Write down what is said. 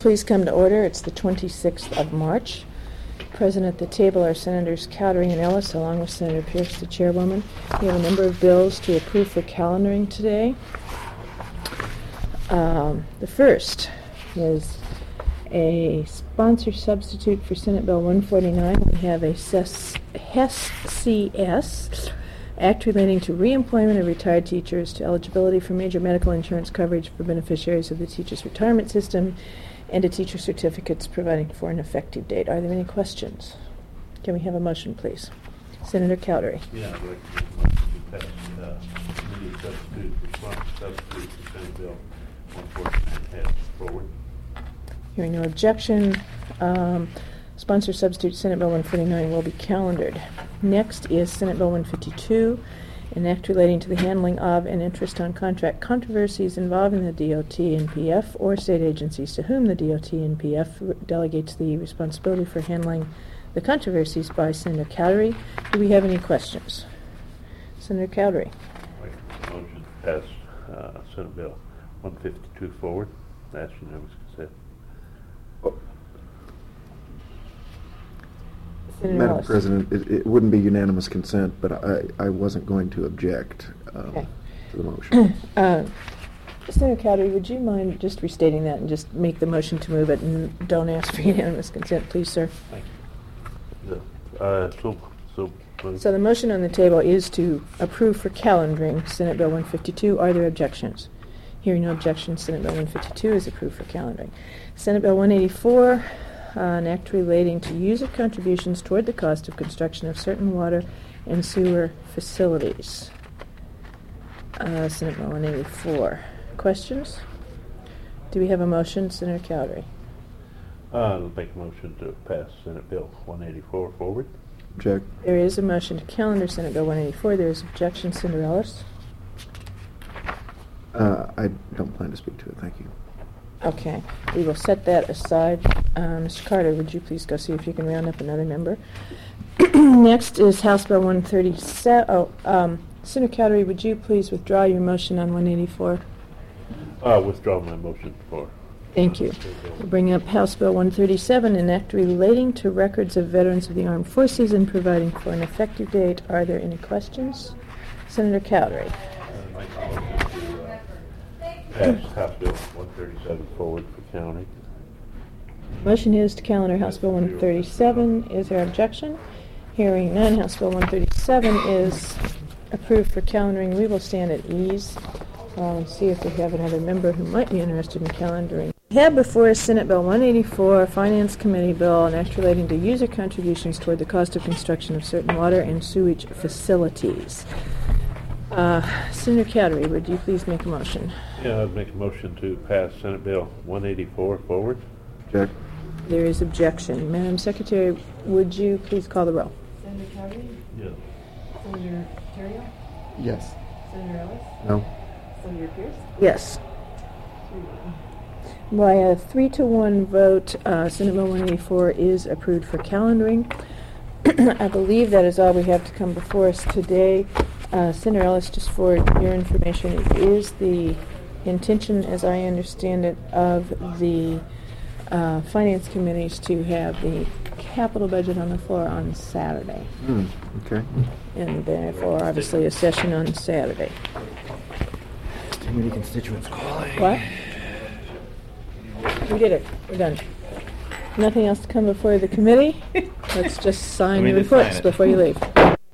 Please come to order. It's the 26th of March. Present at the table are Senators Cowdery and Ellis, along with Senator Pierce, the chairwoman. We have a number of bills to approve for calendaring today. The first is a sponsor substitute for Senate Bill 149. We have a HES-CS, Act relating to reemployment of retired teachers to eligibility for major medical insurance coverage for beneficiaries of the Teachers Retirement System and to teacher certificates providing for an effective date. Are there any questions? Can we have a motion, please? Senator Cowdery. Yeah, I'd like to make a motion to pass committee substitute for Senate Bill 149 head forward. Hearing no objection, sponsor substitute Senate Bill 149 will be calendared. Next is Senate Bill 152, an act relating to the handling of and interest on contract controversies involving the DOT and PF or state agencies to whom the DOT and PF delegates the responsibility for handling the controversies by Senator Cowdery. Do we have any questions? Senator Cowdery. I'd like to make a motion to pass Senate Bill 152 forward. That's unanimous consent. Senator Madam Ellis. President, it wouldn't be unanimous consent, but I wasn't going to object Okay. to the motion. Senator Cowdery, would you mind just restating that and just make the motion to move it and don't ask for unanimous consent, please, sir? Thank you. So So the motion on the table is to approve for calendaring Senate Bill 152. Are there objections? Hearing no objections, Senate Bill 152 is approved for calendaring. Senate Bill 184, an act relating to user contributions toward the cost of construction of certain water and sewer facilities. Senate Bill 184. Questions? Do we have a motion, Senator Cowdery? I'll make a motion to pass Senate Bill 184 forward. Object. There is a motion to calendar Senate Bill 184. There is objection. Senator Ellis? I don't plan to speak to it, thank you. Okay, we will set that aside. Mr. Carter, would you please go see if you can round up another member? Next is House Bill 137. Senator Cowdery, would you please withdraw your motion on 184? Withdraw my motion for. Thank you. We'll bring up House Bill 137, an act relating to records of veterans of the armed forces and providing for an effective date. Are there any questions? Senator Cowdery. I'd like a motion to pass House Bill 137 forward for county. Motion is to calendar House Bill 137. Is there objection? Hearing none, House Bill 137 is approved for calendaring. We will stand at ease and see if we have another member who might be interested in calendaring. We have before us Senate Bill 184, Finance Committee Bill, an act relating to user contributions toward the cost of construction of certain water and sewage facilities. Senator Cowdery, would you please make a motion? Yeah, I'd make a motion to pass Senate Bill 184 forward. Object. There is objection. Madam Secretary, would you please call the roll? Senator Cowdery? Yes. Senator Terrio? Yes. Senator Ellis? No. Senator Pierce? Yes. By a 3-to-1 vote, Senate Bill 184 is approved for calendaring. I believe that is all we have to come before us today. Senator Ellis, just for your information, it is the intention, as I understand it, of the Finance Committees to have the capital budget on the floor on Saturday. Okay. And therefore, obviously, a session on Saturday. Too many constituents calling. What? We did it. We're done. Nothing else to come before the committee? Let's just sign the reports before you leave.